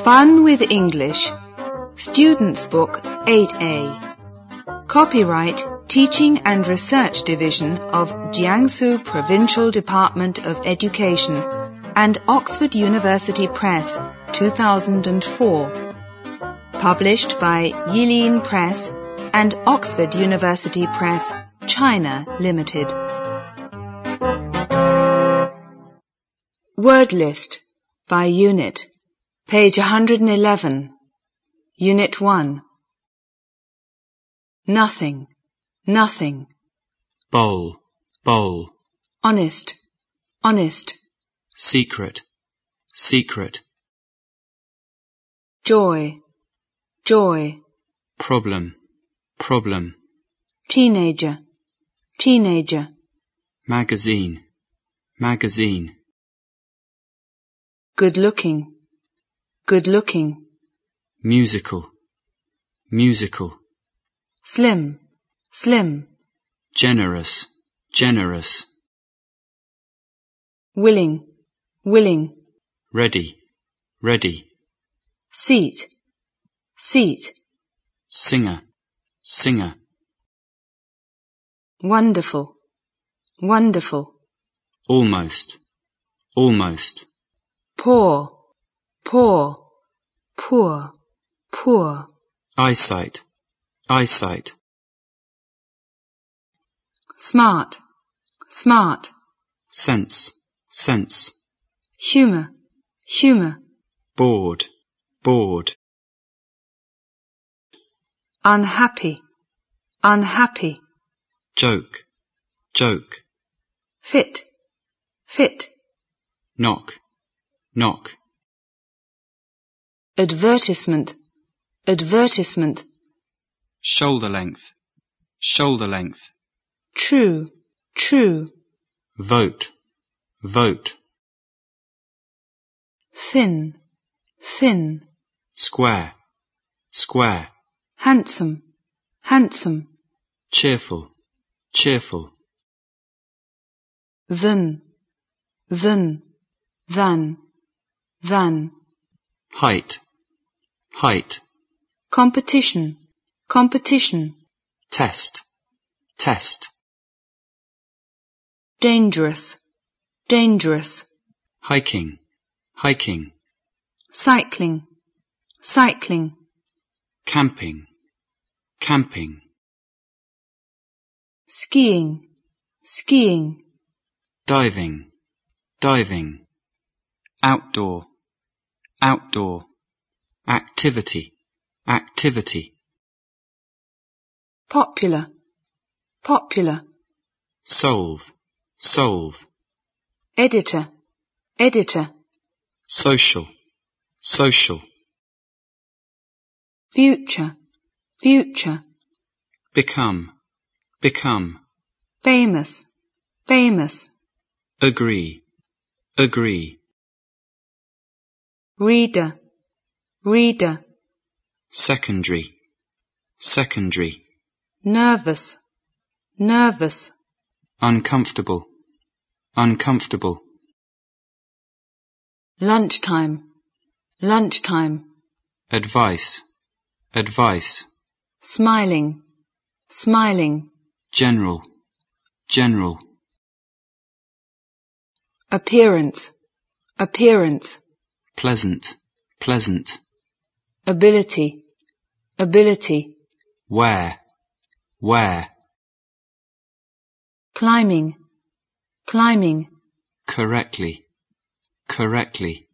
Fun with English, Students' Book 8A. Copyright Teaching and Research Division of Jiangsu Provincial Department of Education and Oxford University Press, 2004. Published by Yilin Press and Oxford University Press, China Limited. Word list by unit. Page 111. Unit 1. Nothing, nothing. Bowl, bowl. Honest, honest. Secret, secret. Joy, joy. Problem, problem. Teenager, teenager. Magazine, magazine. Good looking, good looking. Musical, musical. Slim, slim. Generous, generous. Willing, willing. Ready, ready. Seat, seat. Singer, singer. Wonderful, wonderful. Almost, almost. Poor, poor, poor, poor. Eyesight, eyesight. Smart, smart. Sense, sense. Humour, humour. Bored, bored. Unhappy, unhappy. Joke, joke. Fit, fit. Knock, knock. Advertisement, advertisement. Shoulder length, shoulder length. True, true. Vote, vote. Thin, thin. Square, square. Handsome, handsome. Cheerful, cheerful. Than, than, than, than. Height, height. Competition, competition. Test, test. Dangerous, dangerous. Hiking, hiking. Cycling, cycling. Camping, camping. Skiing, skiing. Diving, diving. Outdoor, outdoor. Activity, activity. Popular, popular. Solve, solve. Editor, editor. Social, social. Future, future. Become, become. Famous, famous. Agree, agree. Reader, reader. Secondary, secondary. Nervous, nervous. Uncomfortable, uncomfortable. Lunchtime, lunchtime. Advice, advice. Smiling, smiling. General, general. Appearance, appearance. Pleasant, pleasant. Ability, ability. Where, where. Climbing, climbing. Correctly, correctly.